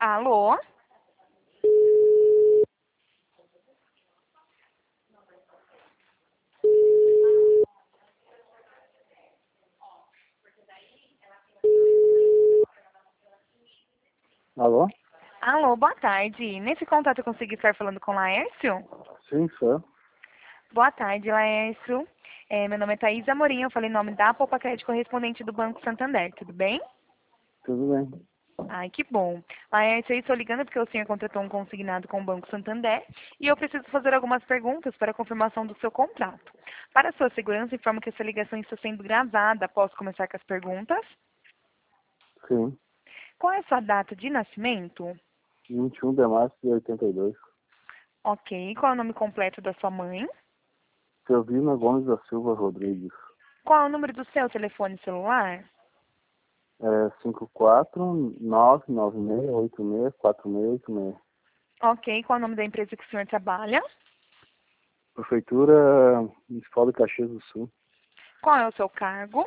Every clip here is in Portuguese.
Alô? Alô? Alô, boa tarde. Nesse contato eu consegui estar falando com o Laércio? Sim, sou. Boa tarde, Laércio. Meu nome é Thaís Amorim, eu falei em nome da Poupa Crédito correspondente do Banco Santander, tudo bem? Tudo bem. Ai, que bom. Laércio, eu estou ligando porque o senhor contratou um consignado com o Banco Santander e eu preciso fazer algumas perguntas para a confirmação do seu contrato. Para sua segurança, informo que essa ligação está sendo gravada. Posso começar com as perguntas? Sim. Qual é a sua data de nascimento? 21 de março de 82. Ok. Qual é o nome completo da sua mãe? Selvina Gomes da Silva Rodrigues. Qual é o número do seu telefone celular? 54996864686. Ok. Qual é o nome da empresa que o senhor trabalha? Prefeitura Municipal de Caxias do Sul. Qual é o seu cargo?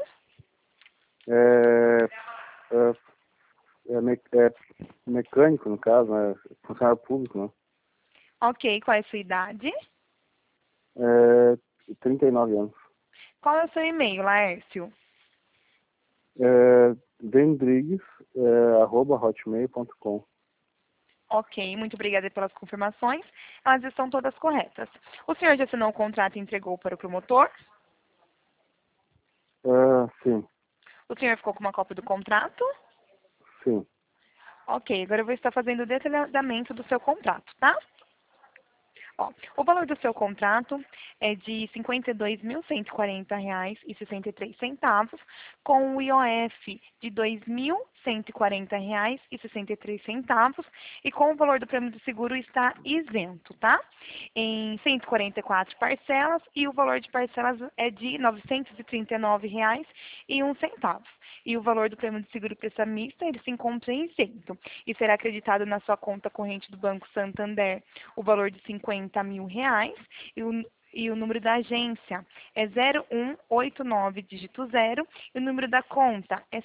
É, é, é mecânico, no caso, né? Funcionário público, né? Ok. Qual é a sua idade? 39 anos. Qual é o seu e-mail, Laércio? Vendrigues, @hotmail.com. Ok. Muito obrigada pelas confirmações. Elas estão todas corretas. O senhor já assinou o contrato e entregou para o promotor? Sim, O senhor ficou com uma cópia do contrato? sim, Ok. Agora eu vou estar fazendo o detalhamento do seu contrato, tá? Ó, o valor do seu contrato é de R$ 52.140,63, com o IOF de R$ 2.140,63 e com o valor do prêmio do seguro está isento, tá? Em 144 parcelas e o valor de parcelas é de R$ 939,01. E o valor do prêmio de seguro prestamista, ele se encontra isento e será acreditado na sua conta corrente do Banco Santander o valor de R$ 50.000 e o número da agência é 0189 dígito 0 e o número da conta é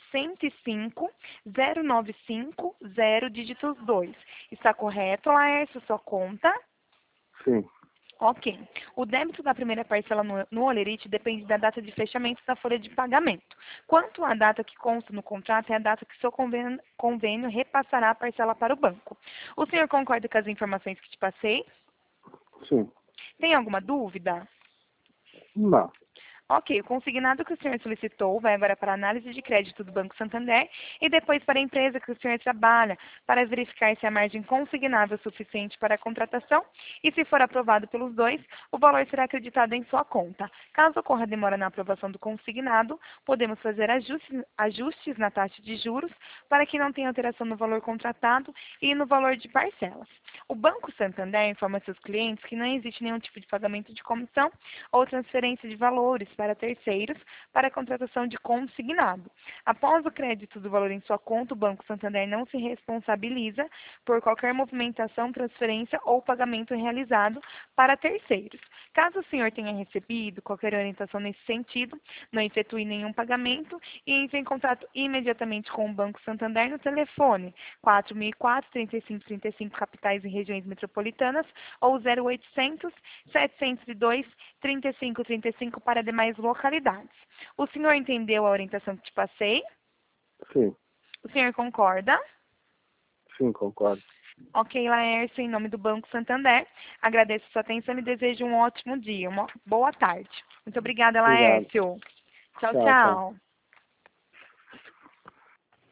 105.095.0 dígitos 2. Está correto, Laércio, sua conta? sim. Ok. O débito da primeira parcela no Olerite depende da data de fechamento da folha de pagamento. Quanto à data que consta no contrato, é a data que seu convênio repassará a parcela para o banco. O senhor concorda com as informações que te passei? Sim. Tem alguma dúvida? Não. Ok, o consignado que o senhor solicitou vai agora para a análise de crédito do Banco Santander e depois para a empresa que o senhor trabalha, para verificar se a margem consignável é suficiente para a contratação e, se for aprovado pelos dois, o valor será acreditado em sua conta. Caso ocorra demora na aprovação do consignado, podemos fazer ajustes na taxa de juros para que não tenha alteração no valor contratado e no valor de parcelas. O Banco Santander informa seus clientes que não existe nenhum tipo de pagamento de comissão ou transferência de valores para terceiros para a contratação de consignado. Após o crédito do valor em sua conta, o Banco Santander não se responsabiliza por qualquer movimentação, transferência ou pagamento realizado para terceiros. Caso o senhor tenha recebido qualquer orientação nesse sentido, não efetue nenhum pagamento e entre em contato imediatamente com o Banco Santander no telefone 4004-3535 capitais e regiões metropolitanas ou 0800 702 3535 para demais localidades. O senhor entendeu a orientação que te passei? Sim. O senhor concorda? Sim, concordo. Ok, Laércio, em nome do Banco Santander, agradeço a sua atenção e desejo um ótimo dia, uma boa tarde. Muito obrigada, Obrigado. Laércio. Tchau, Tchau, tchau. tchau.